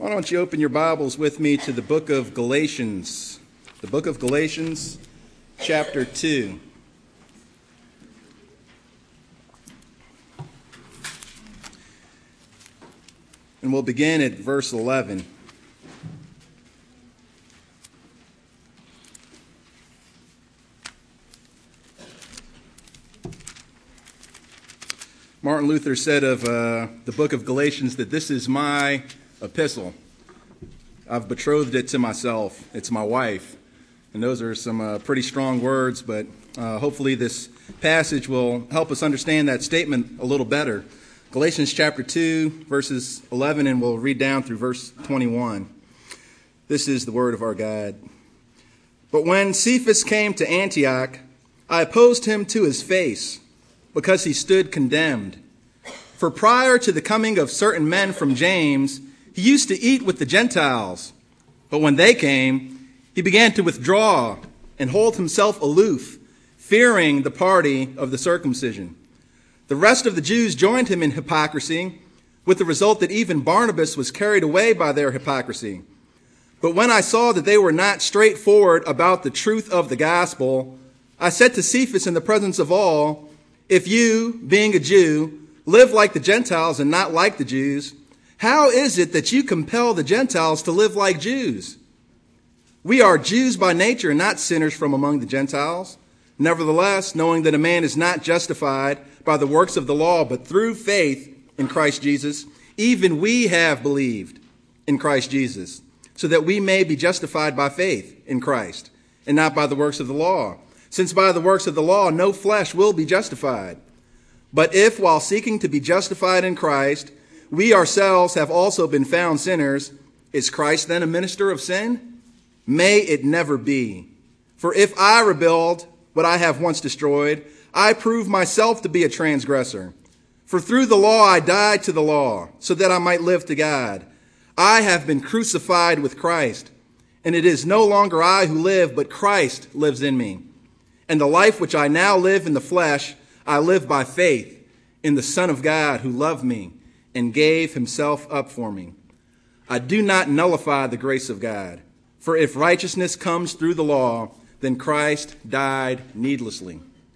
Why don't you open your Bibles with me to the book of Galatians, chapter 2. And we'll begin at verse 11. Martin Luther said of the book of Galatians that this is my epistle. I've betrothed it to myself. It's my wife. And those are some pretty strong words, but hopefully this passage will help us understand that statement a little better. Galatians chapter 2, verses 11, and we'll read down through verse 21. This is the word of our God. But when Cephas came to Antioch, I opposed him to his face, because he stood condemned. For prior to the coming of certain men from James, he used to eat with the Gentiles. But when they came, he began to withdraw and hold himself aloof, fearing the party of the circumcision. The rest of the Jews joined him in hypocrisy, with the result that even Barnabas was carried away by their hypocrisy. But when I saw that they were not straightforward about the truth of the gospel, I said to Cephas in the presence of all, if you, being a Jew, live like the Gentiles and not like the Jews, how is it that you compel the Gentiles to live like Jews? We are Jews by nature and not sinners from among the Gentiles. Nevertheless, knowing that a man is not justified by the works of the law, but through faith in Christ Jesus, even we have believed in Christ Jesus, so that we may be justified by faith in Christ, and not by the works of the law. Since by the works of the law, no flesh will be justified. But if, while seeking to be justified in Christ, we ourselves have also been found sinners, is Christ then a minister of sin? May it never be. For if I rebuild what I have once destroyed, I prove myself to be a transgressor. For through the law I died to the law, so that I might live to God. I have been crucified with Christ, and it is no longer I who live, but Christ lives in me. And the life which I now live in the flesh, I live by faith in the Son of God who loved me and gave himself up for me. I do not nullify the grace of God, for if righteousness comes through the law, then Christ died needlessly.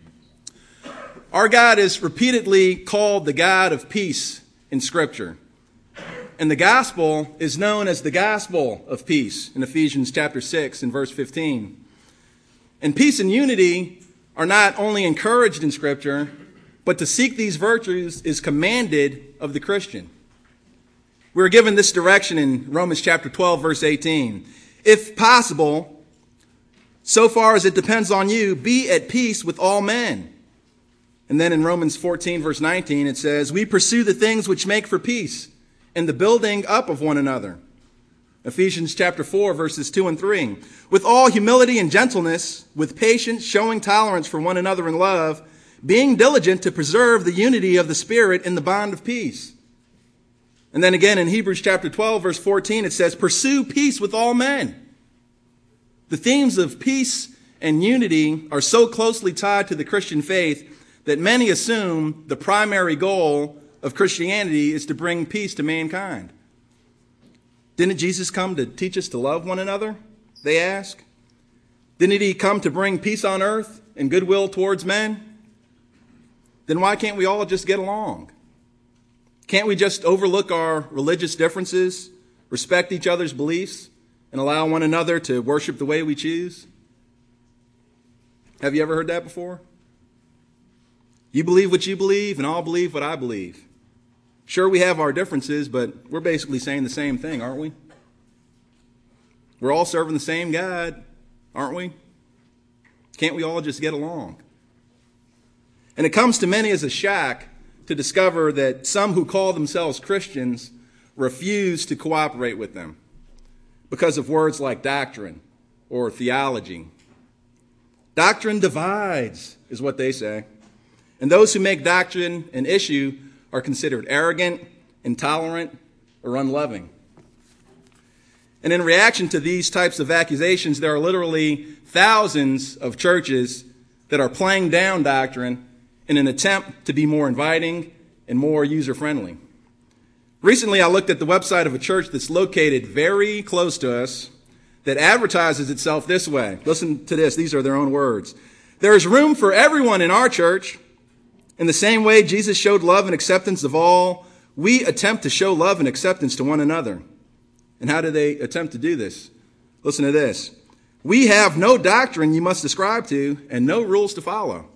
Our God is repeatedly called the God of peace in Scripture. And the gospel is known as the gospel of peace in Ephesians chapter 6 and verse 15. And peace and unity are not only encouraged in Scripture, but to seek these virtues is commanded of the Christian. We're given this direction in Romans chapter 12, verse 18. If possible, so far as it depends on you, be at peace with all men. And then in Romans 14, verse 19, it says, we pursue the things which make for peace and the building up of one another. Ephesians chapter 4, verses 2 and 3. With all humility and gentleness, with patience, showing tolerance for one another in love, being diligent to preserve the unity of the Spirit in the bond of peace. And then again in Hebrews chapter 12, verse 14, it says, pursue peace with all men. The themes of peace and unity are so closely tied to the Christian faith that many assume the primary goal of Christianity is to bring peace to mankind. Didn't Jesus come to teach us to love one another? They ask. Didn't he come to bring peace on earth and goodwill towards men? Then why can't we all just get along? Can't we just overlook our religious differences, respect each other's beliefs, and allow one another to worship the way we choose? Have you ever heard that before? You believe what you believe, and I'll believe what I believe. Sure, we have our differences, but we're basically saying the same thing, aren't we? We're all serving the same God, aren't we? Can't we all just get along? And it comes to many as a shock to discover that some who call themselves Christians refuse to cooperate with them because of words like doctrine or theology. Doctrine divides, is what they say. And those who make doctrine an issue are considered arrogant, intolerant, or unloving. And in reaction to these types of accusations, there are literally thousands of churches that are playing down doctrine in an attempt to be more inviting and more user-friendly. Recently, I looked at the website of a church that's located very close to us that advertises itself this way. Listen to this. These are their own words. There is room for everyone in our church. In the same way Jesus showed love and acceptance of all, we attempt to show love and acceptance to one another. And how do they attempt to do this? Listen to this. We have no doctrine you must ascribe to and no rules to follow.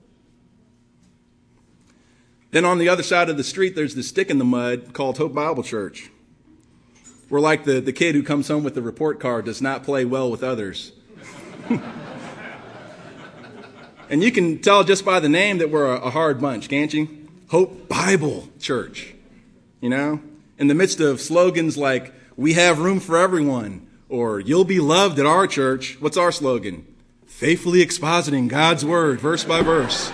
Then on the other side of the street, there's this stick in the mud called Hope Bible Church. We're like the kid who comes home with the report card, does not play well with others. And you can tell just by the name that we're a hard bunch, can't you? Hope Bible Church. You know, in the midst of slogans like, we have room for everyone, or you'll be loved at our church, what's our slogan? Faithfully expositing God's word, verse by verse.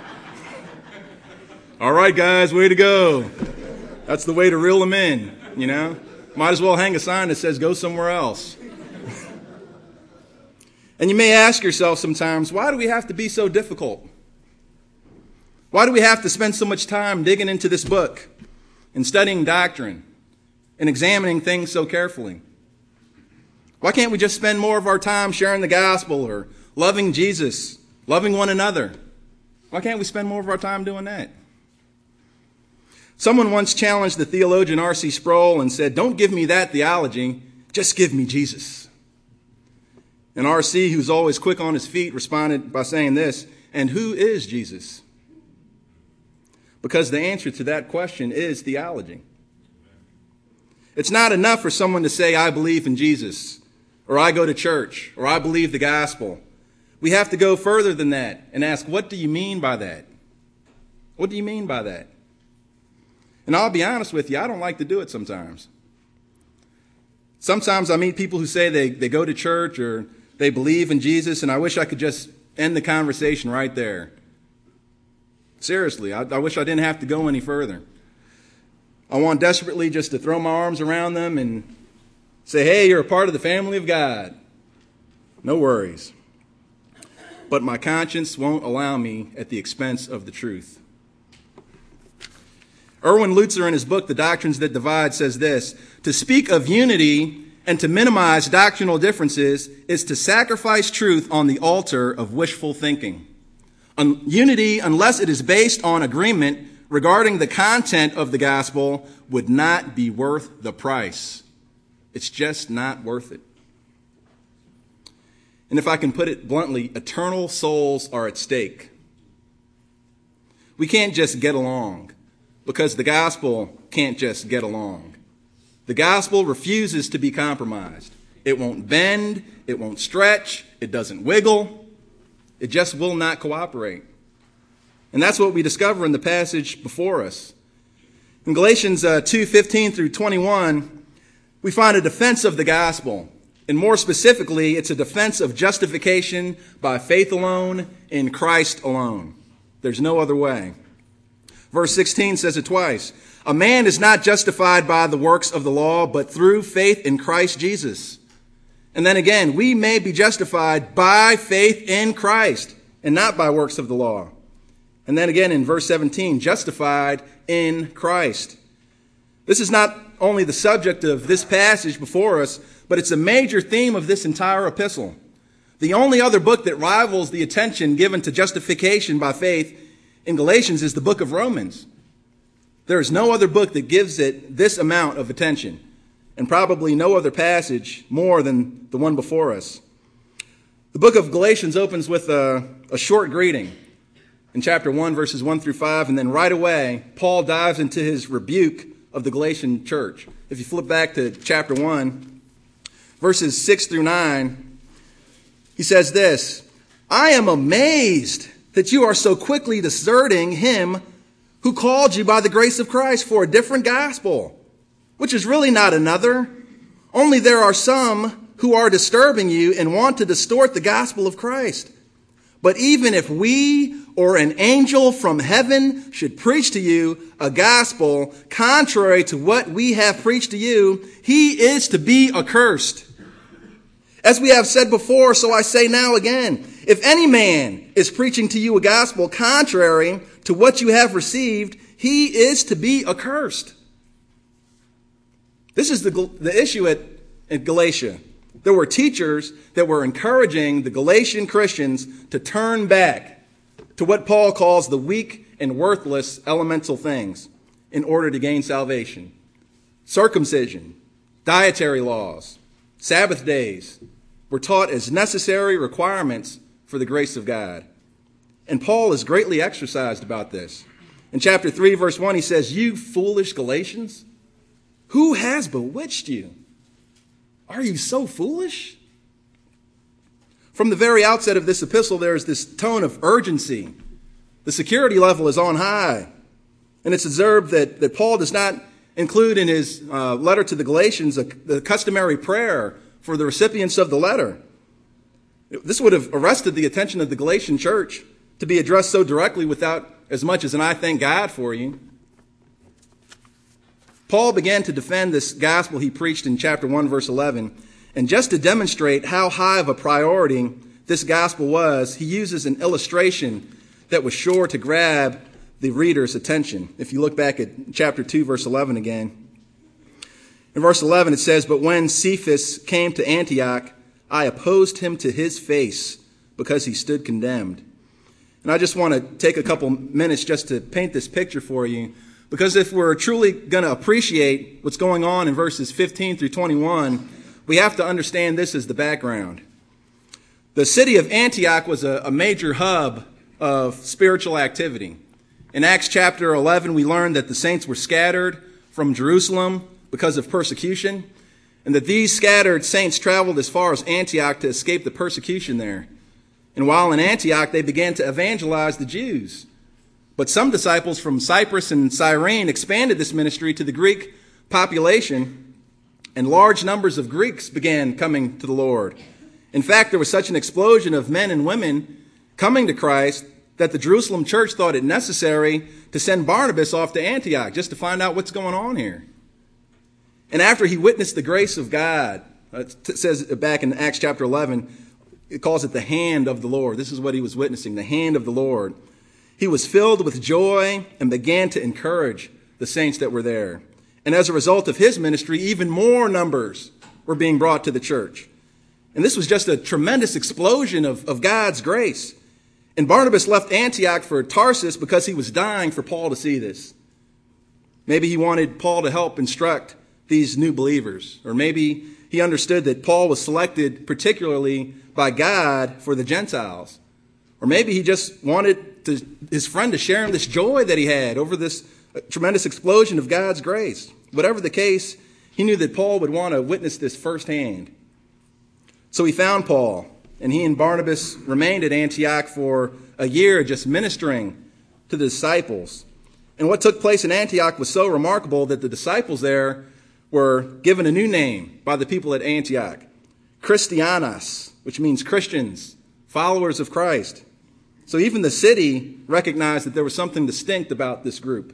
All right, guys, way to go. That's the way to reel them in, you know. Might as well hang a sign that says, go somewhere else. And you may ask yourself sometimes, why do we have to be so difficult? Why do we have to spend so much time digging into this book and studying doctrine and examining things so carefully? Why can't we just spend more of our time sharing the gospel or loving Jesus, loving one another? Why can't we spend more of our time doing that? Someone once challenged the theologian R.C. Sproul and said, don't give me that theology, just give me Jesus. And R.C., who's always quick on his feet, responded by saying this, and who is Jesus? Because the answer to that question is theology. It's not enough for someone to say, I believe in Jesus, or I go to church, or I believe the gospel. We have to go further than that and ask, what do you mean by that? What do you mean by that? And I'll be honest with you, I don't like to do it sometimes. Sometimes I meet people who say they go to church or they believe in Jesus, and I wish I could just end the conversation right there. Seriously, I wish I didn't have to go any further. I want desperately just to throw my arms around them and say, hey, you're a part of the family of God. No worries. But my conscience won't allow me at the expense of the truth. Erwin Lutzer, in his book, The Doctrines That Divide, says this, to speak of unity and to minimize doctrinal differences is to sacrifice truth on the altar of wishful thinking. Unity, unless it is based on agreement regarding the content of the gospel, would not be worth the price. It's just not worth it. And if I can put it bluntly, eternal souls are at stake. We can't just get along because the gospel can't just get along. The gospel refuses to be compromised. It won't bend, it won't stretch, it doesn't wiggle. It just will not cooperate. And that's what we discover in the passage before us. In Galatians 2:15 through 21, we find a defense of the gospel. And more specifically, it's a defense of justification by faith alone, in Christ alone. There's no other way. Verse 16 says it twice. A man is not justified by the works of the law, but through faith in Christ Jesus. And then again, we may be justified by faith in Christ and not by works of the law. And then again in verse 17, justified in Christ. This is not only the subject of this passage before us, but it's a major theme of this entire epistle. The only other book that rivals the attention given to justification by faith in Galatians is the book of Romans. There is no other book that gives it this amount of attention, and probably no other passage more than the one before us. The book of Galatians opens with a short greeting in chapter 1, verses 1 through 5, and then right away, Paul dives into his rebuke of the Galatian church. If you flip back to chapter 1, verses 6 through 9, he says this, I am amazed that you are so quickly deserting him who called you by the grace of Christ for a different gospel, which is really not another. Only there are some who are disturbing you and want to distort the gospel of Christ. But even if we or an angel from heaven should preach to you a gospel contrary to what we have preached to you, he is to be accursed. As we have said before, so I say now again, if any man is preaching to you a gospel contrary to what you have received, he is to be accursed. This is the issue at Galatia. There were teachers that were encouraging the Galatian Christians to turn back to what Paul calls the weak and worthless elemental things in order to gain salvation. Circumcision, dietary laws, Sabbath days were taught as necessary requirements for the grace of God. And Paul is greatly exercised about this. In chapter 3, verse 1, he says, "You foolish Galatians, who has bewitched you? Are you so foolish?" From the very outset of this epistle, there is this tone of urgency. The security level is on high. And it's observed that Paul does not include in his letter to the Galatians the customary prayer for the recipients of the letter. This would have arrested the attention of the Galatian church to be addressed so directly without as much as an "I thank God for you." Paul began to defend this gospel he preached in chapter 1, verse 11. And just to demonstrate how high of a priority this gospel was, he uses an illustration that was sure to grab the reader's attention. If you look back at chapter 2, verse 11 again. In verse 11 it says, "But when Cephas came to Antioch, I opposed him to his face because he stood condemned." And I just want to take a couple minutes just to paint this picture for you, because if we're truly going to appreciate what's going on in verses 15 through 21, we have to understand this as the background. The city of Antioch was a major hub of spiritual activity. In Acts chapter 11, we learn that the saints were scattered from Jerusalem because of persecution, and that these scattered saints traveled as far as Antioch to escape the persecution there. And while in Antioch, they began to evangelize the Jews. But some disciples from Cyprus and Cyrene expanded this ministry to the Greek population, and large numbers of Greeks began coming to the Lord. In fact, there was such an explosion of men and women coming to Christ that the Jerusalem church thought it necessary to send Barnabas off to Antioch just to find out what's going on here. And after he witnessed the grace of God, it says back in Acts chapter 11, it calls it the hand of the Lord. This is what he was witnessing, the hand of the Lord. He was filled with joy and began to encourage the saints that were there. And as a result of his ministry, even more numbers were being brought to the church. And this was just a tremendous explosion of God's grace. And Barnabas left Antioch for Tarsus because he was dying for Paul to see this. Maybe he wanted Paul to help instruct these new believers. Or maybe he understood that Paul was selected particularly by God for the Gentiles. Or maybe he just wanted his friend to share him this joy that he had over this tremendous explosion of God's grace. Whatever the case, he knew that Paul would want to witness this firsthand. So he found Paul, and he and Barnabas remained at Antioch for a year just ministering to the disciples. And what took place in Antioch was so remarkable that the disciples there were given a new name by the people at Antioch, Christianos, which means Christians, followers of Christ. So even the city recognized that there was something distinct about this group.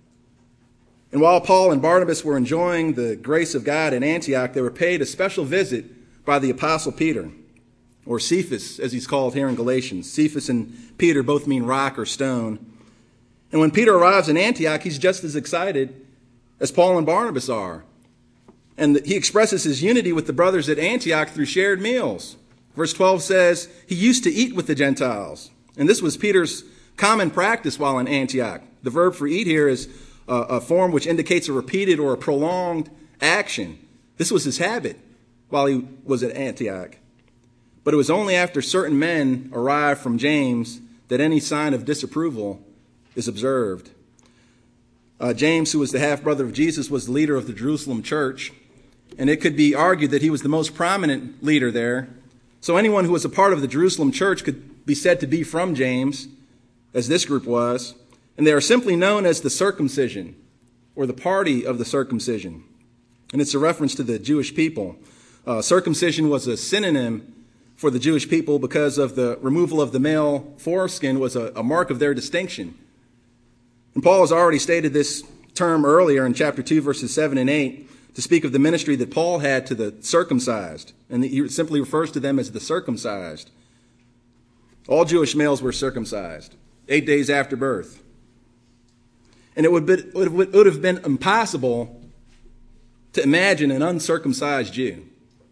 And while Paul and Barnabas were enjoying the grace of God in Antioch, they were paid a special visit by the Apostle Peter, or Cephas, as he's called here in Galatians. Cephas and Peter both mean rock or stone. And when Peter arrives in Antioch, he's just as excited as Paul and Barnabas are. And he expresses his unity with the brothers at Antioch through shared meals. Verse 12 says, he used to eat with the Gentiles. And this was Peter's common practice while in Antioch. The verb for eat here is a form which indicates a repeated or a prolonged action. This was his habit while he was at Antioch. But it was only after certain men arrived from James that any sign of disapproval is observed. James, who was the half-brother of Jesus, was the leader of the Jerusalem church. And it could be argued that he was the most prominent leader there. So anyone who was a part of the Jerusalem church could be said to be from James, as this group was. And they are simply known as the circumcision, or the party of the circumcision. And it's a reference to the Jewish people. Circumcision was a synonym for the Jewish people because of the removal of the male foreskin was a mark of their distinction. And Paul has already stated this term earlier in chapter 2, verses 7 and 8, to speak of the ministry that Paul had to the circumcised. And he simply refers to them as the circumcised. All Jewish males were circumcised 8 days after birth. And it would have been impossible to imagine an uncircumcised Jew.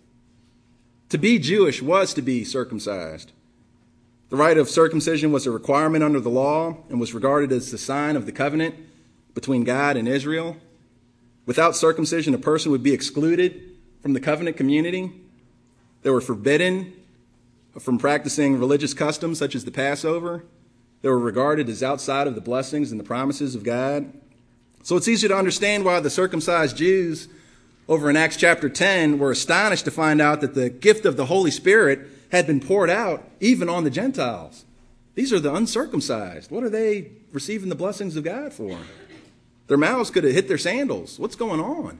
To be Jewish was to be circumcised. The rite of circumcision was a requirement under the law and was regarded as the sign of the covenant between God and Israel. Without circumcision, a person would be excluded from the covenant community. They were forbidden from practicing religious customs such as the Passover. They were regarded as outside of the blessings and the promises of God. So it's easy to understand why the circumcised Jews over in Acts chapter 10 were astonished to find out that the gift of the Holy Spirit had been poured out even on the Gentiles. These are the uncircumcised. What are they receiving the blessings of God for? Their mouths could have hit their sandals. What's going on?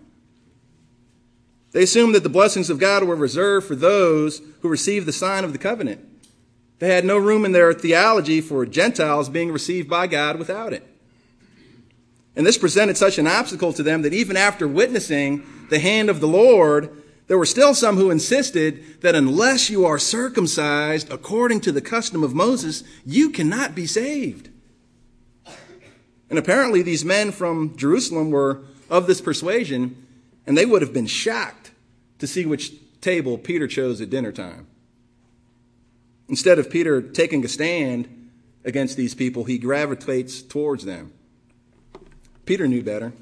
They assumed that the blessings of God were reserved for those who received the sign of the covenant. They had no room in their theology for Gentiles being received by God without it. And this presented such an obstacle to them that even after witnessing the hand of the Lord, there were still some who insisted that unless you are circumcised according to the custom of Moses, you cannot be saved. And apparently these men from Jerusalem were of this persuasion, and they would have been shocked to see which table Peter chose at dinner time. Instead of Peter taking a stand against these people, he gravitates towards them. Peter knew better.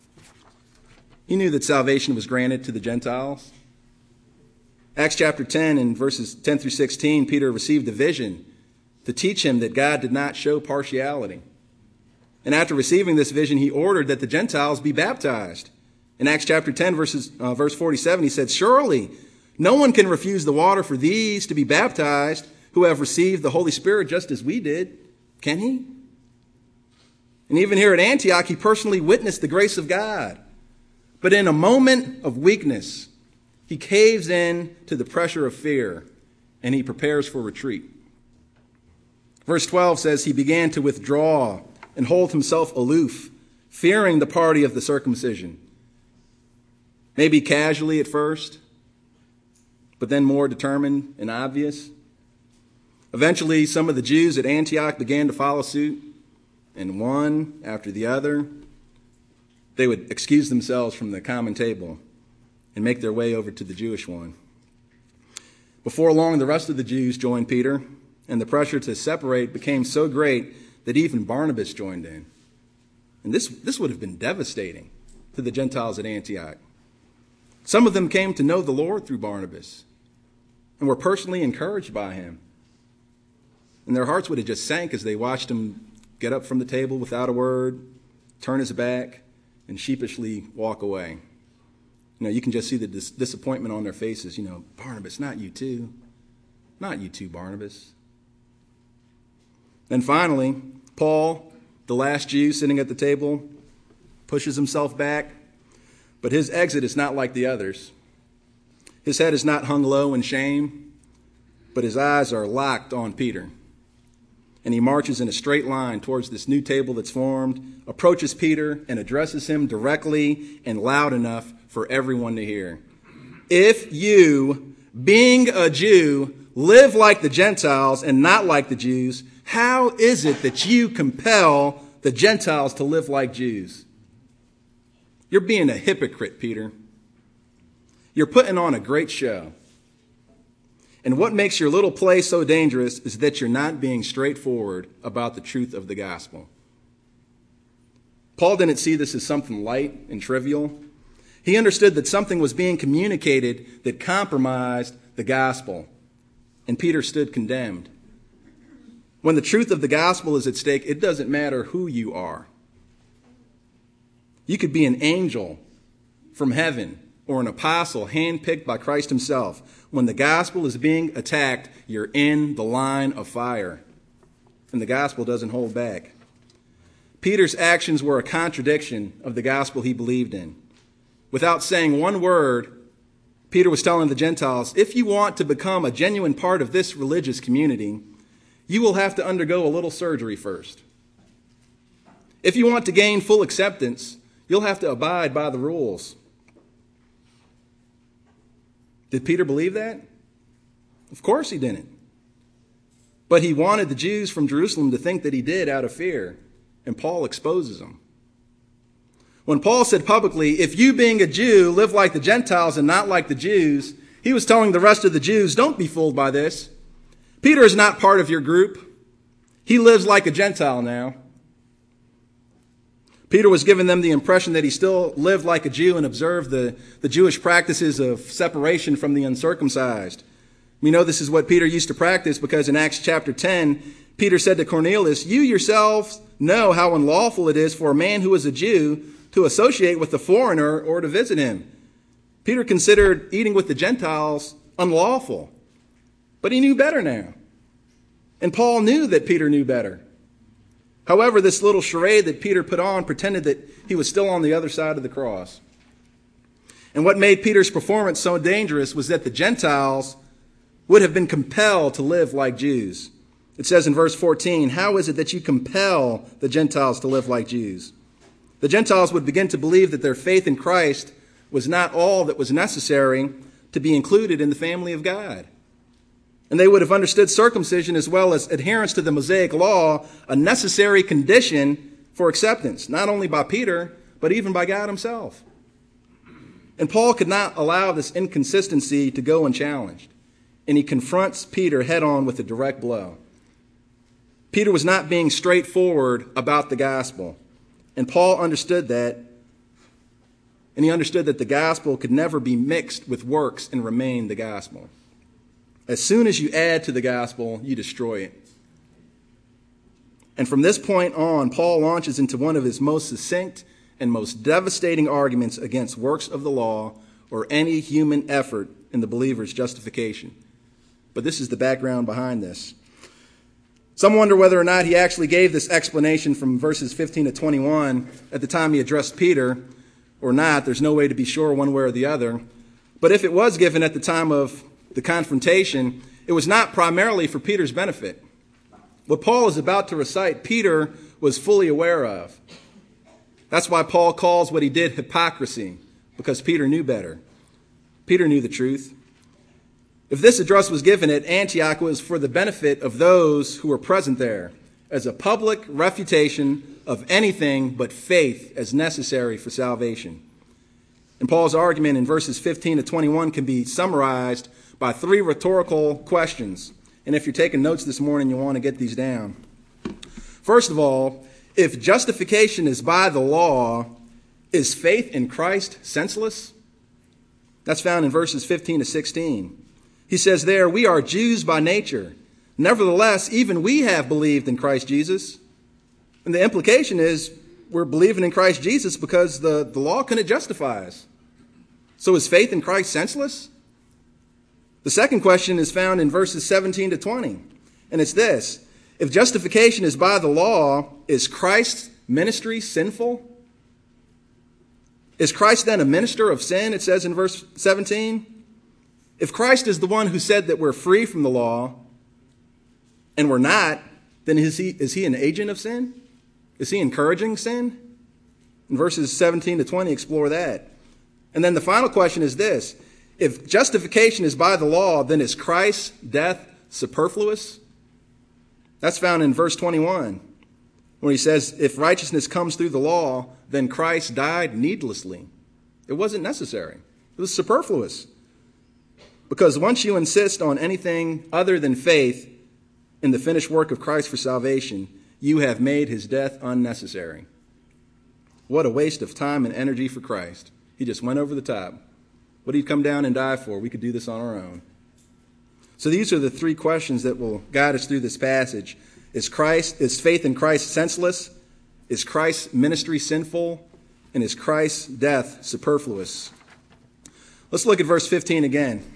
He knew that salvation was granted to the Gentiles. Acts chapter 10 and verses 10 through 16, Peter received a vision to teach him that God did not show partiality. And after receiving this vision, he ordered that the Gentiles be baptized. In Acts chapter 10, verse 47, he said, "Surely no one can refuse the water for these to be baptized who have received the Holy Spirit just as we did, can he?" And even here at Antioch, he personally witnessed the grace of God. But in a moment of weakness, he caves in to the pressure of fear, and he prepares for retreat. Verse 12 says, "He began to withdraw and hold himself aloof, fearing the party of the circumcision." Maybe casually at first, but then more determined and obvious. Eventually, some of the Jews at Antioch began to follow suit, and one after the other, they would excuse themselves from the common table and make their way over to the Jewish one. Before long, the rest of the Jews joined Peter, and the pressure to separate became so great that even Barnabas joined in. And this would have been devastating to the Gentiles at Antioch. Some of them came to know the Lord through Barnabas and were personally encouraged by him. And their hearts would have just sank as they watched him get up from the table without a word, turn his back, and sheepishly walk away. You can just see the disappointment on their faces. Barnabas, not you too. Not you too, Barnabas. Then finally, Paul, the last Jew sitting at the table, pushes himself back, but his exit is not like the others. His head is not hung low in shame, but his eyes are locked on Peter. And he marches in a straight line towards this new table that's formed, approaches Peter, and addresses him directly and loud enough for everyone to hear. "If you, being a Jew, live like the Gentiles and not like the Jews, how is it that you compel the Gentiles to live like Jews?" You're being a hypocrite, Peter. You're putting on a great show. And what makes your little play so dangerous is that you're not being straightforward about the truth of the gospel. Paul didn't see this as something light and trivial. He understood that something was being communicated that compromised the gospel, and Peter stood condemned. When the truth of the gospel is at stake, it doesn't matter who you are. You could be an angel from heaven or an apostle handpicked by Christ himself. When the gospel is being attacked, you're in the line of fire. And the gospel doesn't hold back. Peter's actions were a contradiction of the gospel he believed in. Without saying one word, Peter was telling the Gentiles, if you want to become a genuine part of this religious community, you will have to undergo a little surgery first. If you want to gain full acceptance, you'll have to abide by the rules. Did Peter believe that? Of course he didn't. But he wanted the Jews from Jerusalem to think that he did out of fear, and Paul exposes them. When Paul said publicly, if you being a Jew live like the Gentiles and not like the Jews, he was telling the rest of the Jews, don't be fooled by this. Peter is not part of your group. He lives like a Gentile now. Peter was giving them the impression that he still lived like a Jew and observed the Jewish practices of separation from the uncircumcised. We know this is what Peter used to practice because in Acts chapter 10, Peter said to Cornelius, you yourselves know how unlawful it is for a man who is a Jew to associate with a foreigner or to visit him. Peter considered eating with the Gentiles unlawful, but he knew better now. And Paul knew that Peter knew better. However, this little charade that Peter put on pretended that he was still on the other side of the cross. And what made Peter's performance so dangerous was that the Gentiles would have been compelled to live like Jews. It says in verse 14, how is it that you compel the Gentiles to live like Jews? The Gentiles would begin to believe that their faith in Christ was not all that was necessary to be included in the family of God. And they would have understood circumcision as well as adherence to the Mosaic law, a necessary condition for acceptance, not only by Peter, but even by God himself. And Paul could not allow this inconsistency to go unchallenged. And he confronts Peter head on with a direct blow. Peter was not being straightforward about the gospel. And Paul understood that. And he understood that the gospel could never be mixed with works and remain the gospel. As soon as you add to the gospel, you destroy it. And from this point on, Paul launches into one of his most succinct and most devastating arguments against works of the law or any human effort in the believer's justification. But this is the background behind this. Some wonder whether or not he actually gave this explanation from verses 15 to 21 at the time he addressed Peter or not. There's no way to be sure one way or the other. But if it was given at the time of the confrontation, it was not primarily for Peter's benefit. What Paul is about to recite, Peter was fully aware of. That's why Paul calls what he did hypocrisy, because Peter knew better. Peter knew the truth. If this address was given at Antioch, it was for the benefit of those who were present there, as a public refutation of anything but faith as necessary for salvation. And Paul's argument in verses 15 to 21 can be summarized by three rhetorical questions. And if you're taking notes this morning, you want to get these down. First of all, if justification is by the law, is faith in Christ senseless? That's found in verses 15 to 16. He says there, we are Jews by nature. Nevertheless, even we have believed in Christ Jesus. And the implication is we're believing in Christ Jesus because the law couldn't justify us. So is faith in Christ senseless? The second question is found in verses 17 to 20. And it's this. If justification is by the law, is Christ's ministry sinful? Is Christ then a minister of sin? It says in verse 17. If Christ is the one who said that we're free from the law, and we're not, then is he an agent of sin? Is he encouraging sin? In verses 17 to 20, explore that. And then the final question is this. If justification is by the law, then is Christ's death superfluous? That's found in verse 21, where he says, if righteousness comes through the law, then Christ died needlessly. It wasn't necessary. It was superfluous. Because once you insist on anything other than faith in the finished work of Christ for salvation, you have made his death unnecessary. What a waste of time and energy for Christ. He just went over the top. What did he come down and die for? We could do this on our own. So these are the three questions that will guide us through this passage. Is faith in Christ senseless? Is Christ's ministry sinful? And is Christ's death superfluous? Let's look at verse 15 again.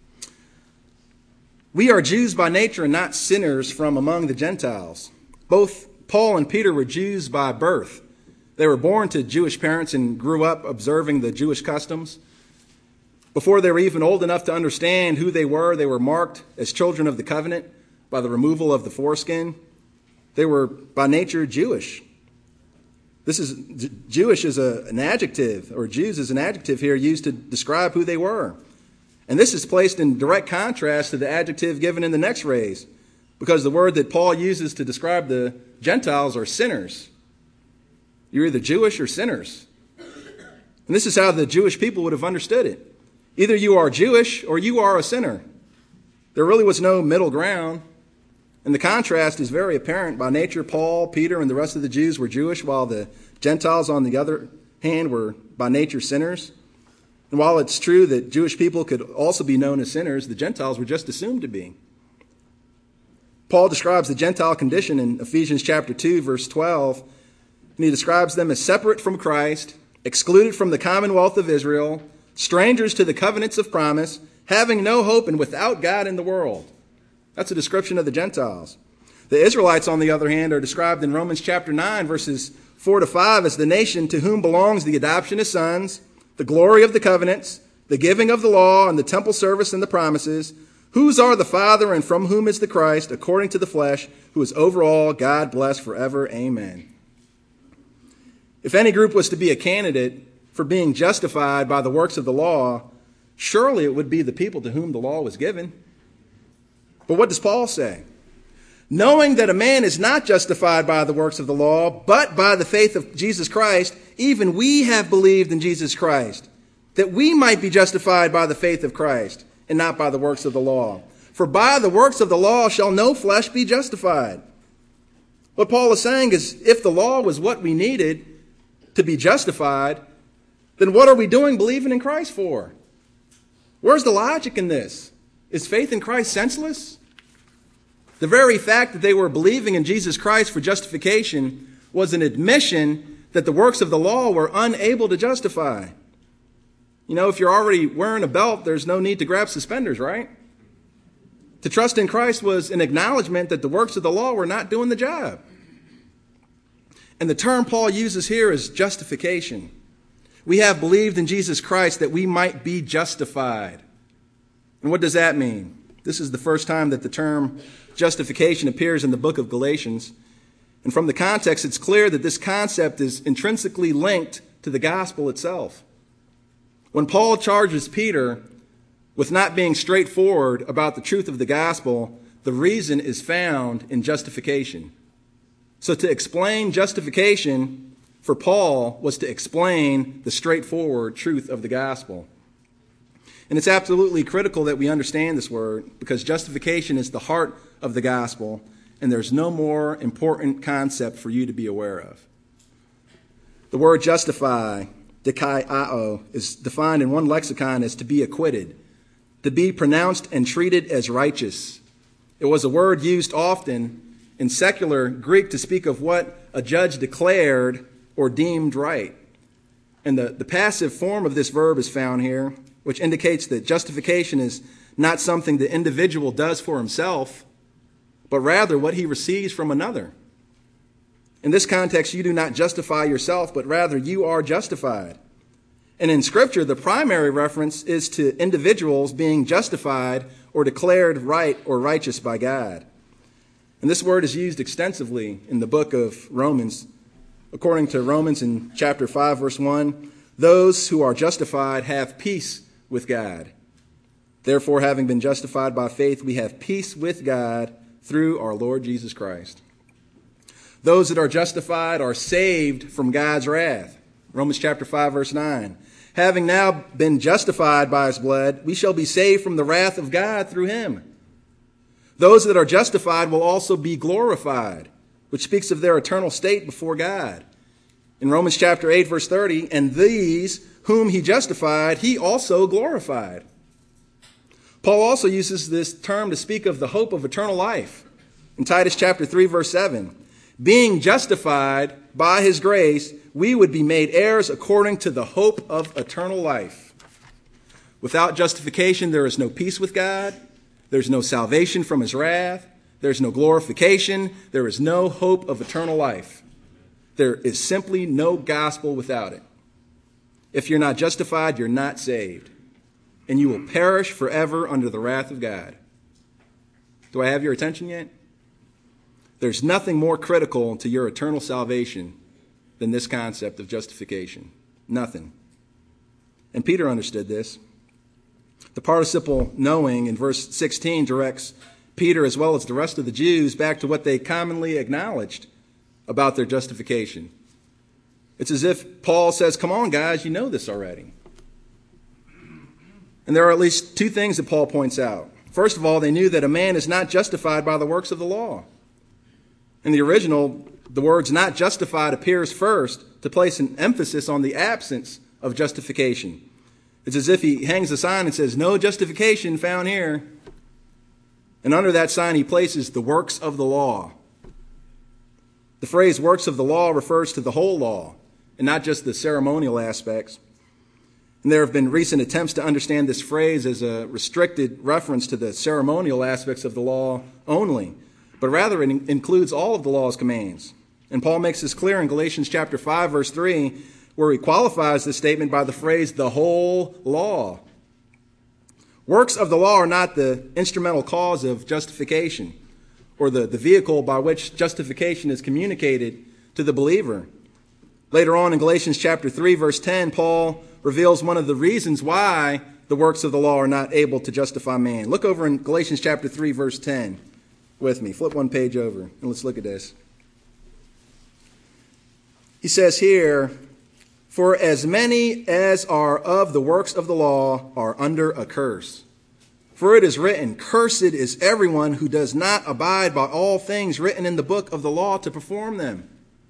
We are Jews by nature and not sinners from among the Gentiles. Both Paul and Peter were Jews by birth. They were born to Jewish parents and grew up observing the Jewish customs. Before they were even old enough to understand who they were marked as children of the covenant by the removal of the foreskin. They were by nature Jewish. Jewish is an adjective, or Jews is an adjective here used to describe who they were. And this is placed in direct contrast to the adjective given in the next phrase, because the word that Paul uses to describe the Gentiles are sinners. You're either Jewish or sinners. And this is how the Jewish people would have understood it. Either you are Jewish or you are a sinner. There really was no middle ground. And the contrast is very apparent. By nature, Paul, Peter, and the rest of the Jews were Jewish, while the Gentiles, on the other hand, were by nature sinners. And while it's true that Jewish people could also be known as sinners, the Gentiles were just assumed to be. Paul describes the Gentile condition in Ephesians chapter 2, verse 12, and he describes them as separate from Christ, excluded from the commonwealth of Israel, strangers to the covenants of promise, having no hope and without God in the world. That's a description of the Gentiles. The Israelites, on the other hand, are described in Romans chapter 9, verses 4 to 5, as the nation to whom belongs the adoption as sons, the glory of the covenants, the giving of the law, and the temple service and the promises, whose are the Father and from whom is the Christ, according to the flesh, who is over all, God bless forever. Amen. If any group was to be a candidate for being justified by the works of the law, surely it would be the people to whom the law was given. But what does Paul say? Knowing that a man is not justified by the works of the law, but by the faith of Jesus Christ, even we have believed in Jesus Christ, that we might be justified by the faith of Christ, and not by the works of the law. For by the works of the law shall no flesh be justified. What Paul is saying is, if the law was what we needed to be justified, then what are we doing believing in Christ for? Where's the logic in this? Is faith in Christ senseless? The very fact that they were believing in Jesus Christ for justification was an admission that the works of the law were unable to justify. You know, if you're already wearing a belt, there's no need to grab suspenders, right? To trust in Christ was an acknowledgement that the works of the law were not doing the job. And the term Paul uses here is justification. We have believed in Jesus Christ that we might be justified. And what does that mean? This is the first time that the term justification appears in the book of Galatians. And from the context, it's clear that this concept is intrinsically linked to the gospel itself. When Paul charges Peter with not being straightforward about the truth of the gospel, the reason is found in justification. So to explain justification for Paul was to explain the straightforward truth of the gospel. And it's absolutely critical that we understand this word, because justification is the heart of the gospel, and there's no more important concept for you to be aware of. The word justify, dikaiao, is defined in one lexicon as to be acquitted, to be pronounced and treated as righteous. It was a word used often in secular Greek to speak of what a judge declared or deemed right. And the passive form of this verb is found here, which indicates that justification is not something the individual does for himself, but rather what he receives from another. In this context, you do not justify yourself, but rather you are justified. And in Scripture, the primary reference is to individuals being justified or declared right or righteous by God. And this word is used extensively in the book of Romans. According to Romans in chapter 5, verse 1, those who are justified have peace with God. Therefore, having been justified by faith, we have peace with God through our Lord Jesus Christ. Those that are justified are saved from God's wrath. Romans chapter 5, verse 9. Having now been justified by his blood, we shall be saved from the wrath of God through him. Those that are justified will also be glorified, which speaks of their eternal state before God. In Romans chapter 8, verse 30, and these whom he justified, he also glorified. Paul also uses this term to speak of the hope of eternal life. In Titus chapter 3, verse 7, being justified by his grace, we would be made heirs according to the hope of eternal life. Without justification, there is no peace with God. There's no salvation from his wrath. There's no glorification. There is no hope of eternal life. There is simply no gospel without it. If you're not justified, you're not saved. And you will perish forever under the wrath of God. Do I have your attention yet? There's nothing more critical to your eternal salvation than this concept of justification. Nothing. And Peter understood this. The participle knowing in verse 16 directs Peter as well as the rest of the Jews back to what they commonly acknowledged about their justification. It's as if Paul says, come on, guys, you know this already. And there are at least two things that Paul points out. First of all, they knew that a man is not justified by the works of the law. In the original, the words not justified appears first to place an emphasis on the absence of justification. It's as if he hangs a sign and says, no justification found here. And under that sign, he places the works of the law. The phrase works of the law refers to the whole law and not just the ceremonial aspects. And there have been recent attempts to understand this phrase as a restricted reference to the ceremonial aspects of the law only, but rather it includes all of the law's commands. And Paul makes this clear in Galatians chapter 5, verse 3, where he qualifies this statement by the phrase, the whole law. Works of the law are not the instrumental cause of justification or the vehicle by which justification is communicated to the believer. Later on in Galatians chapter 3, verse 10, Paul reveals one of the reasons why the works of the law are not able to justify man. Look over in Galatians chapter 3, verse 10 with me. Flip one page over and let's look at this. He says here, for as many as are of the works of the law are under a curse. For it is written, cursed is everyone who does not abide by all things written in the book of the law to perform them.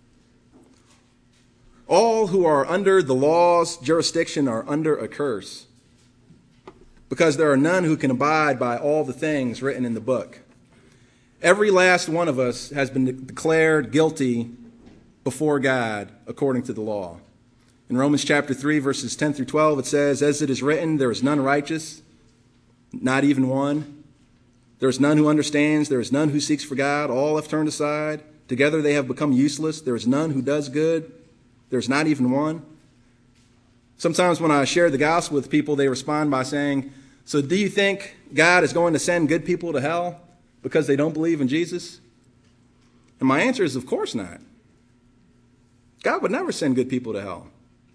All who are under the law's jurisdiction are under a curse, because there are none who can abide by all the things written in the book. Every last one of us has been declared guilty before God according to the law. In Romans chapter 3, verses 10 through 12, it says, as it is written, there is none righteous, not even one. There is none who understands. There is none who seeks for God. All have turned aside. Together they have become useless. There is none who does good. There's not even one. Sometimes when I share the gospel with people, they respond by saying, so do you think God is going to send good people to hell because they don't believe in Jesus? And my answer is, of course not. God would never send good people to hell.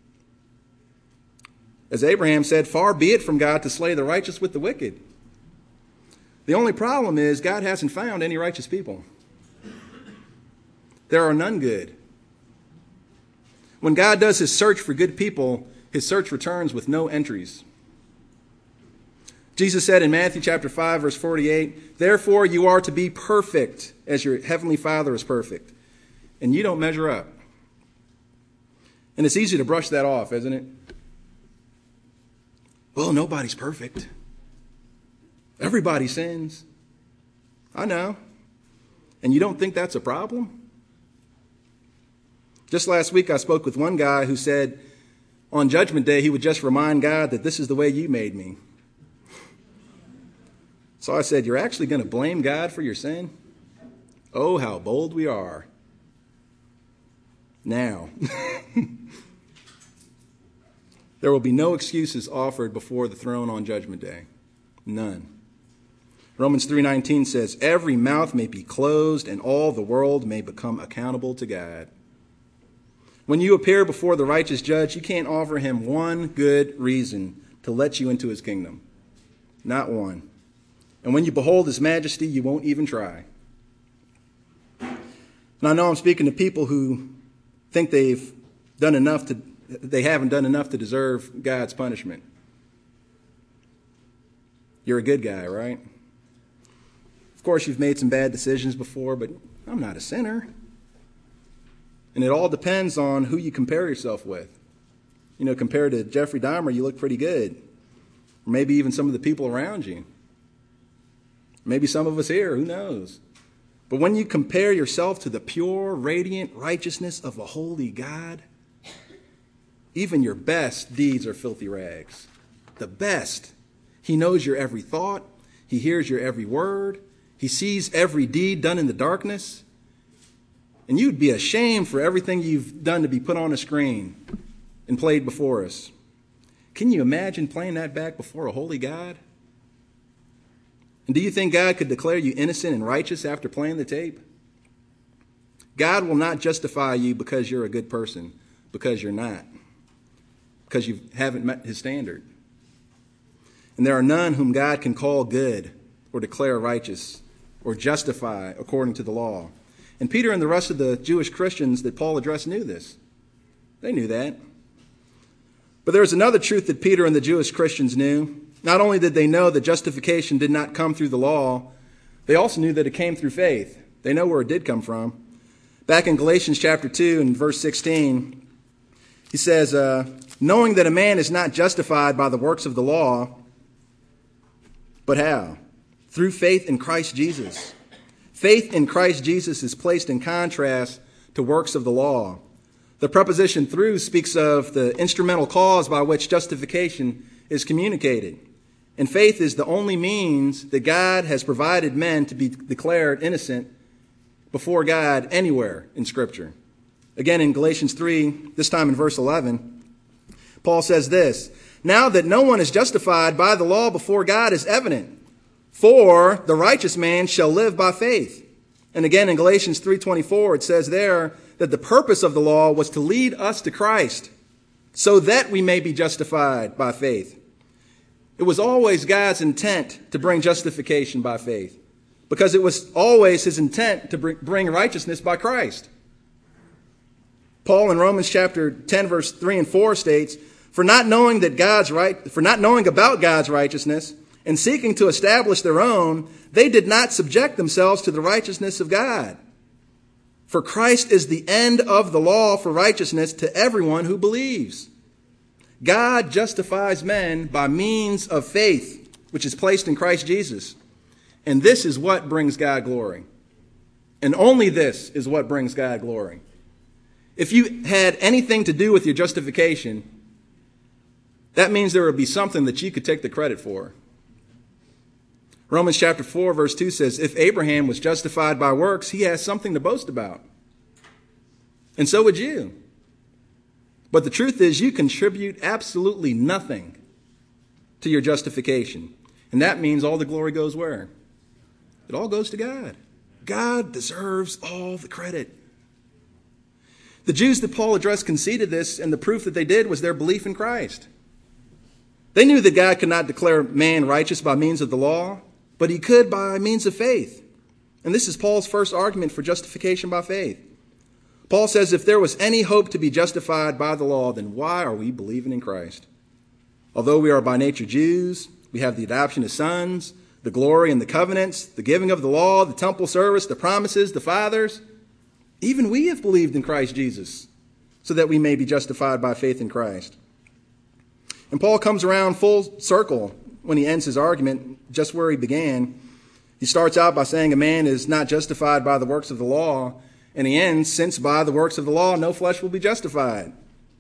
As Abraham said, far be it from God to slay the righteous with the wicked. The only problem is God hasn't found any righteous people. There are none good. When God does his search for good people, his search returns with no entries. Jesus said in Matthew chapter 5, verse 48, therefore you are to be perfect as your heavenly Father is perfect. And you don't measure up. And it's easy to brush that off, isn't it? Well, nobody's perfect. Everybody sins. I know. And you don't think that's a problem? Just last week, I spoke with one guy who said on Judgment Day, he would just remind God that this is the way you made me. So I said, you're actually going to blame God for your sin? Oh, how bold we are. Now, there will be no excuses offered before the throne on Judgment Day. None. Romans 3:19 says, every mouth may be closed and all the world may become accountable to God. When you appear before the righteous judge, you can't offer him one good reason to let you into his kingdom. Not one. And when you behold his majesty, you won't even try. And I know I'm speaking to people who think they haven't done enough to deserve God's punishment. You're a good guy, right? Of course, you've made some bad decisions before, but I'm not a sinner. And it all depends on who you compare yourself with. You know, compared to Jeffrey Dahmer, you look pretty good. Or maybe even some of the people around you. Maybe some of us here, who knows? But when you compare yourself to the pure, radiant righteousness of a holy God, even your best deeds are filthy rags. The best. He knows your every thought. He hears your every word. He sees every deed done in the darkness. And you'd be ashamed for everything you've done to be put on a screen and played before us. Can you imagine playing that back before a holy God? And do you think God could declare you innocent and righteous after playing the tape? God will not justify you because you're a good person, because you're not, because you haven't met his standard. And there are none whom God can call good or declare righteous or justify according to the law. And Peter and the rest of the Jewish Christians that Paul addressed knew this. They knew that. But there was another truth that Peter and the Jewish Christians knew. Not only did they know that justification did not come through the law, they also knew that it came through faith. They know where it did come from. Back in Galatians chapter 2 and verse 16, he says, knowing that a man is not justified by the works of the law, but how? Through faith in Christ Jesus. Faith in Christ Jesus is placed in contrast to works of the law. The preposition through speaks of the instrumental cause by which justification is communicated. And faith is the only means that God has provided men to be declared innocent before God anywhere in Scripture. Again, in Galatians 3, this time in verse 11, Paul says this, now that no one is justified by the law before God is evident, for the righteous man shall live by faith. And again, in Galatians 3:24, it says there that the purpose of the law was to lead us to Christ so that we may be justified by faith. It was always God's intent to bring justification by faith because it was always his intent to bring righteousness by Christ. Paul in Romans chapter 10, verse 3 and 4 states, for not knowing about God's righteousness and seeking to establish their own, they did not subject themselves to the righteousness of God. For Christ is the end of the law for righteousness to everyone who believes. God justifies men by means of faith, which is placed in Christ Jesus. And this is what brings God glory. And only this is what brings God glory. If you had anything to do with your justification, that means there would be something that you could take the credit for. Romans chapter 4, verse 2 says, if Abraham was justified by works, he has something to boast about. And so would you. But the truth is you contribute absolutely nothing to your justification. And that means all the glory goes where? It all goes to God. God deserves all the credit. The Jews that Paul addressed conceded this, and the proof that they did was their belief in Christ. They knew that God could not declare man righteous by means of the law, but he could by means of faith. And this is Paul's first argument for justification by faith. Paul says if there was any hope to be justified by the law, then why are we believing in Christ? Although we are by nature Jews, we have the adoption as sons, the glory and the covenants, the giving of the law, the temple service, the promises, the fathers. Even we have believed in Christ Jesus so that we may be justified by faith in Christ. And Paul comes around full circle when he ends his argument just where he began. He starts out by saying a man is not justified by the works of the law, and he ends, since by the works of the law no flesh will be justified.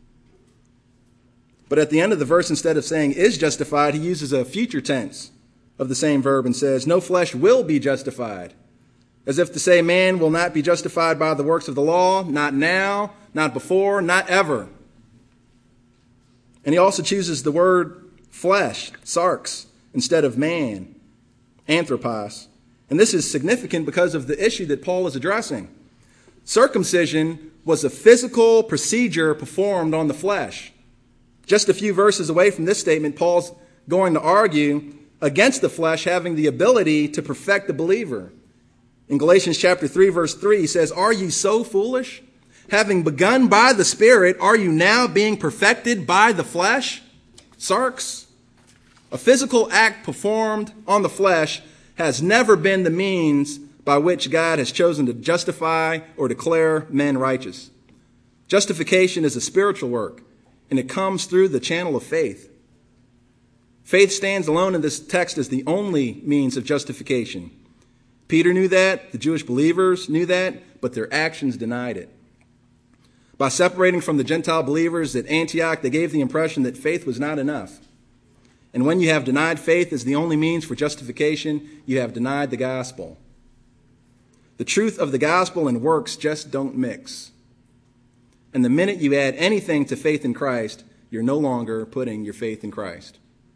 But at the end of the verse, instead of saying is justified, he uses a future tense of the same verb and says no flesh will be justified. As if to say man will not be justified by the works of the law, not now, not before, not ever. And he also chooses the word flesh, sarx, instead of man, anthropos. And this is significant because of the issue that Paul is addressing. Circumcision was a physical procedure performed on the flesh. Just a few verses away from this statement, Paul's going to argue against the flesh having the ability to perfect the believer. In Galatians chapter 3, verse 3, he says, are you so foolish? Having begun by the Spirit, are you now being perfected by the flesh? Sarx. A physical act performed on the flesh has never been the means by which God has chosen to justify or declare men righteous. Justification is a spiritual work, and it comes through the channel of faith. Faith stands alone in this text as the only means of justification. Peter knew that, the Jewish believers knew that, but their actions denied it. By separating from the Gentile believers at Antioch, they gave the impression that faith was not enough. And when you have denied faith as the only means for justification, you have denied the gospel. The truth of the gospel and works just don't mix. And the minute you add anything to faith in Christ, you're no longer putting your faith in Christ.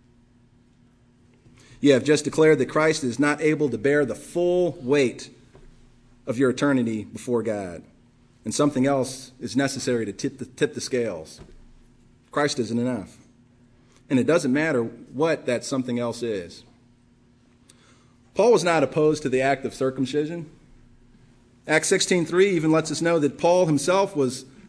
You have just declared that Christ is not able to bear the full weight of your eternity before God. And something else is necessary to tip the scales. Christ isn't enough. And it doesn't matter what that something else is. Paul was not opposed to the act of circumcision. Acts 16:3 even lets us know that Paul himself was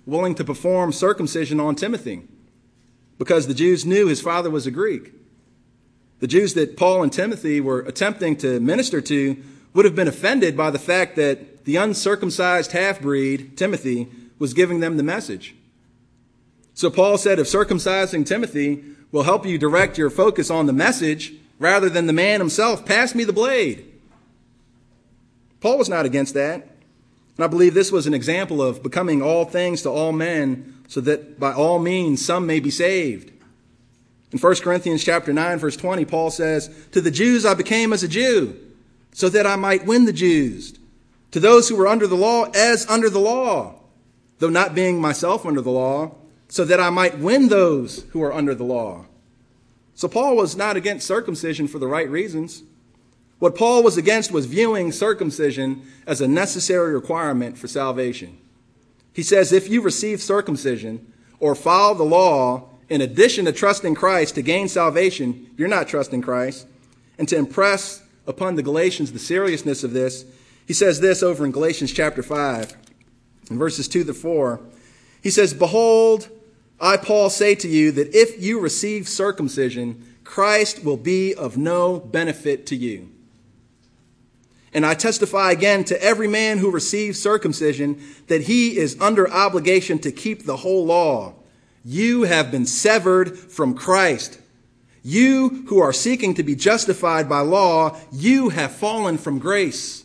willing to perform circumcision on Timothy because the Jews knew his father was a Greek. The Jews that Paul and Timothy were attempting to minister to would have been offended by the fact that the uncircumcised half-breed, Timothy, was giving them the message. So Paul said, if circumcising Timothy will help you direct your focus on the message rather than the man himself, pass me the blade. Paul was not against that. And I believe this was an example of becoming all things to all men so that by all means some may be saved. In 1 Corinthians chapter 9, verse 20, Paul says, to the Jews I became as a Jew so that I might win the Jews. To those who were under the law, as under the law, though not being myself under the law, so that I might win those who are under the law. So Paul was not against circumcision for the right reasons. What Paul was against was viewing circumcision as a necessary requirement for salvation. He says if you receive circumcision or follow the law in addition to trusting Christ to gain salvation, you're not trusting Christ. And to impress upon the Galatians the seriousness of this, he says this over in Galatians chapter 5, in verses 2 to 4. He says, behold, I, Paul, say to you that if you receive circumcision, Christ will be of no benefit to you. And I testify again to every man who receives circumcision that he is under obligation to keep the whole law. You have been severed from Christ. You who are seeking to be justified by law, you have fallen from grace.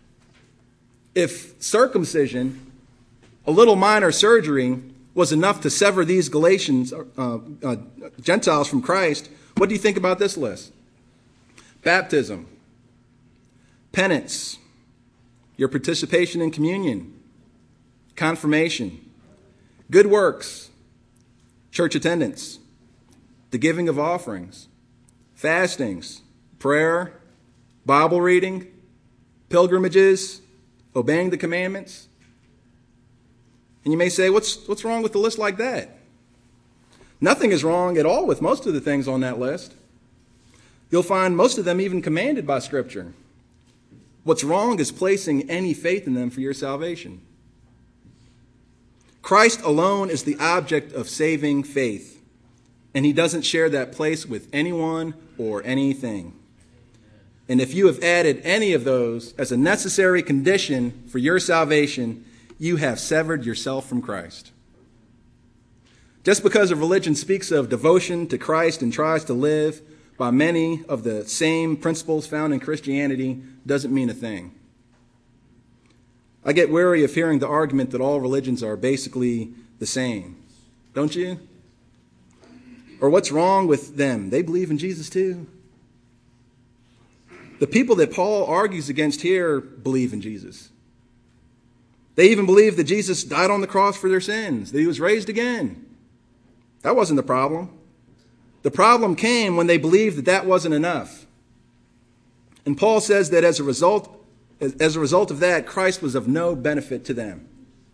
If circumcision, a little minor surgery, was enough to sever these Galatians, Gentiles from Christ, what do you think about this list? Baptism, penance, your participation in communion, confirmation, good works, church attendance, the giving of offerings, fastings, prayer, Bible reading, pilgrimages, obeying the commandments. And you may say, what's wrong with a list like that? Nothing is wrong at all with most of the things on that list. You'll find most of them even commanded by Scripture. What's wrong is placing any faith in them for your salvation. Christ alone is the object of saving faith, and he doesn't share that place with anyone or anything. And if you have added any of those as a necessary condition for your salvation, you have severed yourself from Christ. Just because a religion speaks of devotion to Christ and tries to live by many of the same principles found in Christianity doesn't mean a thing. I get weary of hearing the argument that all religions are basically the same. Don't you? Or what's wrong with them? They believe in Jesus too. The people that Paul argues against here believe in Jesus. They even believe that Jesus died on the cross for their sins, that he was raised again. That wasn't the problem. The problem came when they believed that that wasn't enough. And Paul says that as a result of that, Christ was of no benefit to them.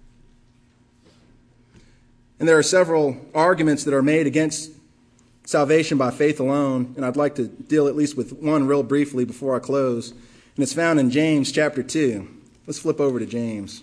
And there are several arguments that are made against salvation by faith alone, and I'd like to deal at least with one real briefly before I close. And it's found in James chapter 2. Let's flip over to James.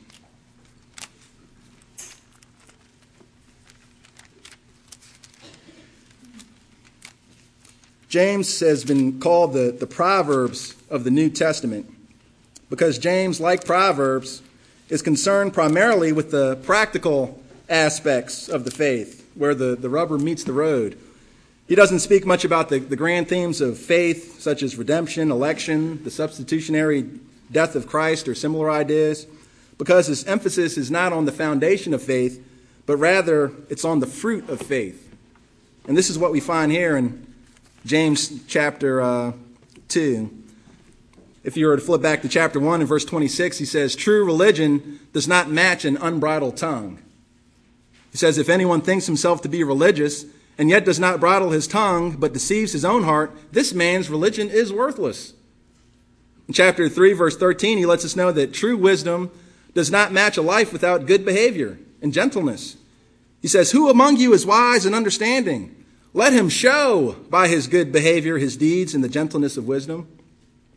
James has been called the Proverbs of the New Testament because James, like Proverbs, is concerned primarily with the practical aspects of the faith, where the rubber meets the road. He doesn't speak much about the grand themes of faith, such as redemption, election, the substitutionary death of Christ, or similar ideas, because his emphasis is not on the foundation of faith, but rather it's on the fruit of faith. And this is what we find here in James chapter 2. If you were to flip back to chapter 1 and verse 26, he says, true religion does not match an unbridled tongue. He says, if anyone thinks himself to be religious and yet does not bridle his tongue but deceives his own heart, this man's religion is worthless. In chapter 3, verse 13, he lets us know that true wisdom does not match a life without good behavior and gentleness. He says, who among you is wise and understanding? Let him show by his good behavior his deeds in the gentleness of wisdom.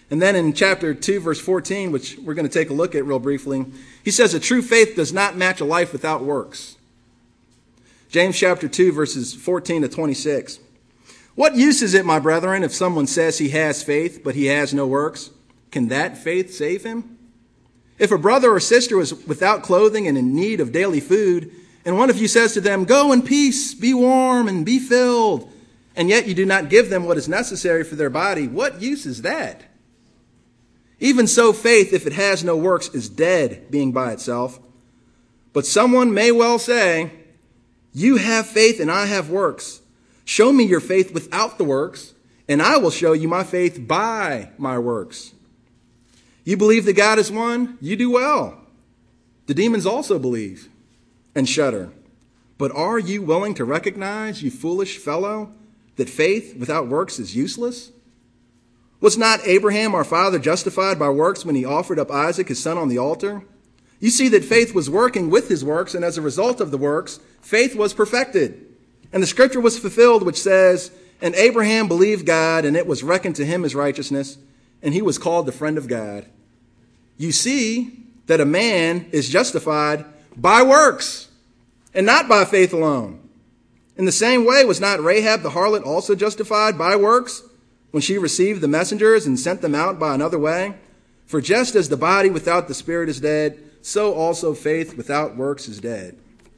And then in chapter 2, verse 14, which we're going to take a look at real briefly, he says a true faith does not match a life without works. James chapter 2, verses 14 to 26. What use is it, my brethren, if someone says he has faith, but he has no works? Can that faith save him? If a brother or sister is without clothing and in need of daily food, and one of you says to them, go in peace, be warm and be filled, and yet you do not give them what is necessary for their body, what use is that? Even so, faith, if it has no works, is dead, being by itself. But someone may well say, you have faith and I have works. Show me your faith without the works, and I will show you my faith by my works. You believe that God is one? You do well. The demons also believe and shudder. But are you willing to recognize, you foolish fellow, that faith without works is useless? Was not Abraham our father justified by works when he offered up Isaac his son on the altar? You see that faith was working with his works, and as a result of the works, faith was perfected. And the scripture was fulfilled, which says, and Abraham believed God, and it was reckoned to him as righteousness, and he was called the friend of God. You see that a man is justified by works, and not by faith alone. In the same way, was not Rahab the harlot also justified by works, when she received the messengers and sent them out by another way? For just as the body without the spirit is dead, so also faith without works is dead.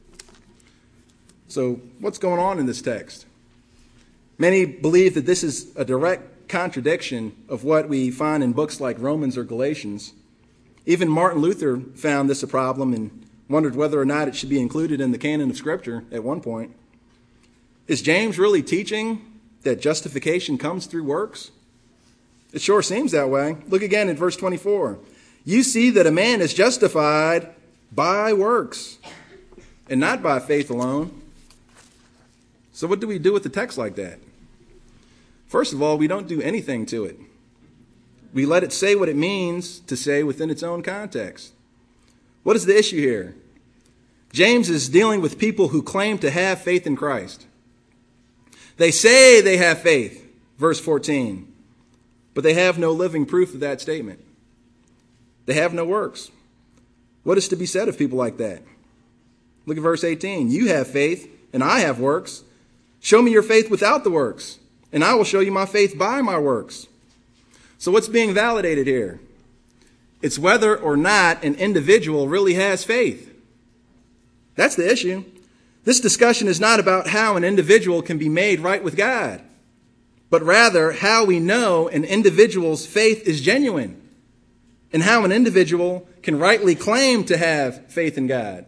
So what's going on in this text? Many believe that this is a direct contradiction of what we find in books like Romans or Galatians. Even Martin Luther found this a problem and wondered whether or not it should be included in the canon of Scripture at one point. Is James really teaching that justification comes through works? It sure seems that way. Look again at verse 24. You see that a man is justified by works and not by faith alone. So what do we do with the text like that? First of all, we don't do anything to it. We let it say what it means to say within its own context. What is the issue here? James is dealing with people who claim to have faith in Christ. They say they have faith, verse 14, but they have no living proof of that statement. They have no works. What is to be said of people like that? Look at verse 18. You have faith, and I have works. Show me your faith without the works, and I will show you my faith by my works. So what's being validated here? It's whether or not an individual really has faith. That's the issue. This discussion is not about how an individual can be made right with God, but rather how we know an individual's faith is genuine and how an individual can rightly claim to have faith in God.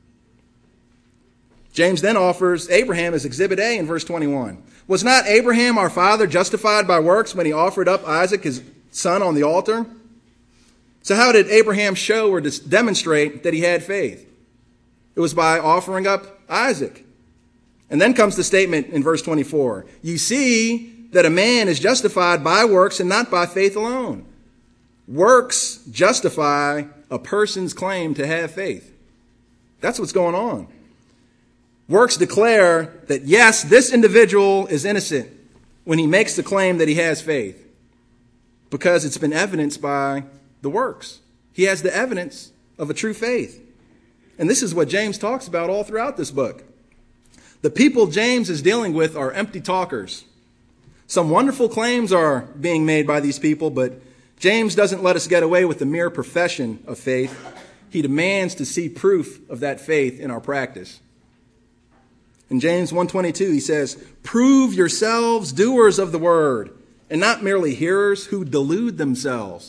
James then offers Abraham as Exhibit A in verse 21. Was not Abraham our father justified by works when he offered up Isaac his son on the altar? So how did Abraham show or demonstrate that he had faith? It was by offering up Isaac. And then comes the statement in verse 24. You see that a man is justified by works and not by faith alone. Works justify a person's claim to have faith. That's what's going on. Works declare that, yes, this individual is innocent when he makes the claim that he has faith, because it's been evidenced by the works. He has the evidence of a true faith. And this is what James talks about all throughout this book. The people James is dealing with are empty talkers. Some wonderful claims are being made by these people, but James doesn't let us get away with the mere profession of faith. He demands to see proof of that faith in our practice. In James 1:22, he says, prove yourselves doers of the word, and not merely hearers who delude themselves.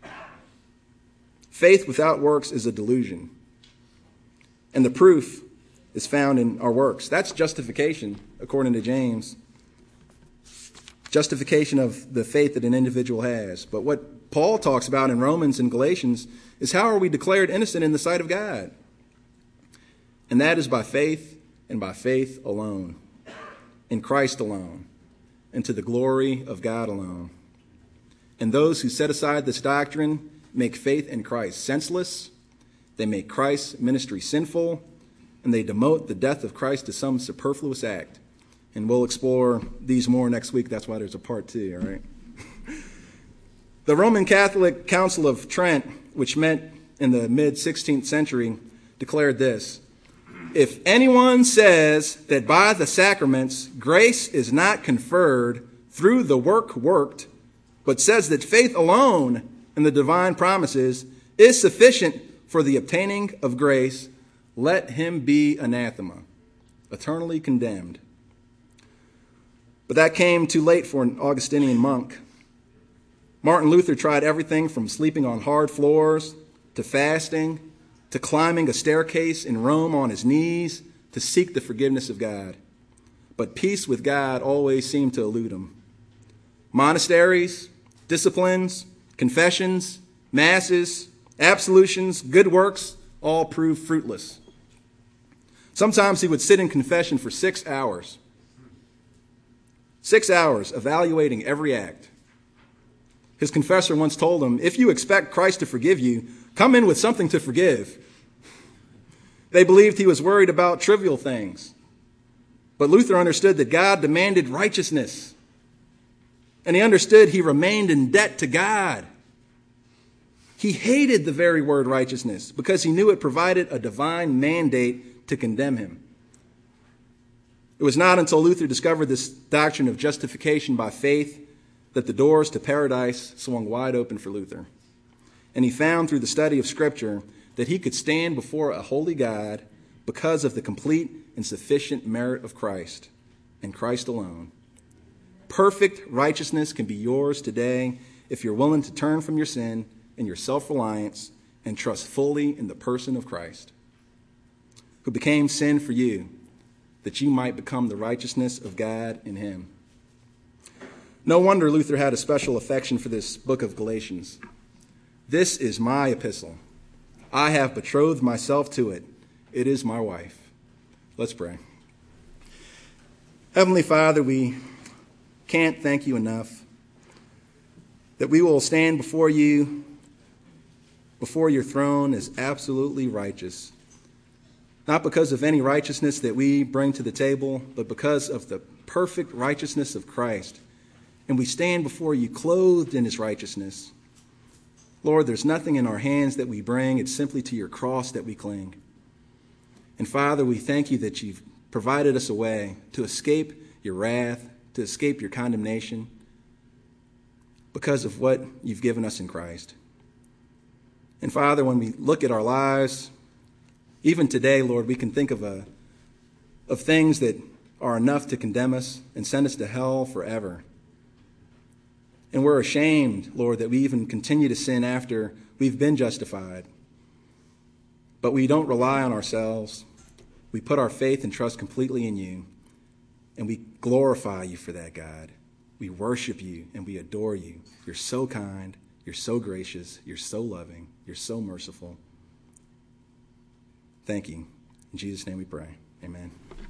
Faith without works is a delusion. And the proof is found in our works. That's justification, according to James. Justification of the faith that an individual has. But what Paul talks about in Romans and Galatians is how are we declared innocent in the sight of God? And that is by faith and by faith alone, in Christ alone, and to the glory of God alone. And those who set aside this doctrine make faith in Christ senseless. They make Christ's ministry sinful, and they demote the death of Christ to some superfluous act. And we'll explore these more next week. That's why there's a part 2, all right? The Roman Catholic Council of Trent, which met in the mid-16th century, declared this: if anyone says that by the sacraments grace is not conferred through the work worked, but says that faith alone in the divine promises is sufficient for the obtaining of grace, let him be anathema, eternally condemned. But that came too late for an Augustinian monk. Martin Luther tried everything from sleeping on hard floors to fasting to climbing a staircase in Rome on his knees to seek the forgiveness of God. But peace with God always seemed to elude him. Monasteries, disciplines, confessions, masses, absolutions, good works all proved fruitless. Sometimes he would sit in confession for 6 hours. 6 hours evaluating every act. His confessor once told him, if you expect Christ to forgive you, come in with something to forgive. They believed he was worried about trivial things. But Luther understood that God demanded righteousness. And he understood he remained in debt to God. He hated the very word righteousness because he knew it provided a divine mandate to condemn him. It was not until Luther discovered this doctrine of justification by faith that the doors to paradise swung wide open for Luther. And he found through the study of Scripture that he could stand before a holy God because of the complete and sufficient merit of Christ and Christ alone. Perfect righteousness can be yours today if you're willing to turn from your sin and your self-reliance and trust fully in the person of Christ, who became sin for you, that you might become the righteousness of God in him. No wonder Luther had a special affection for this book of Galatians. This is my epistle. I have betrothed myself to it. It is my wife. Let's pray. Heavenly Father, we can't thank you enough that we will stand before you, before your throne, as absolutely righteous. Not because of any righteousness that we bring to the table, but because of the perfect righteousness of Christ. And we stand before you clothed in his righteousness. Lord, there's nothing in our hands that we bring. It's simply to your cross that we cling. And Father, we thank you that you've provided us a way to escape your wrath, to escape your condemnation, because of what you've given us in Christ. And Father, when we look at our lives, even today, Lord, we can think of things that are enough to condemn us and send us to hell forever. And we're ashamed, Lord, that we even continue to sin after we've been justified. But we don't rely on ourselves. We put our faith and trust completely in you. And we glorify you for that, God. We worship you and we adore you. You're so kind. You're so gracious. You're so loving. You're so merciful. Thank you. In Jesus' name we pray. Amen.